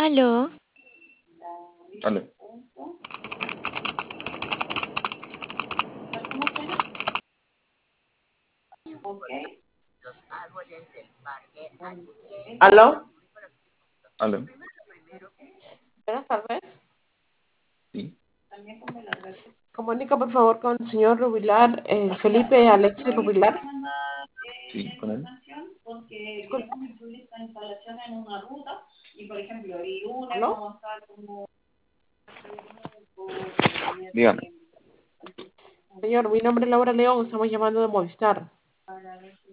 Aló, Vale. ¿Aló? Vale. Buenas tardes. Sí. Comunica por favor con el señor Rubilar, Felipe Alexis Rubilar. Sí, con él. Disculpe. ¿Aló? Dígame. Señor, mi nombre es Laura León, estamos llamando de Movistar.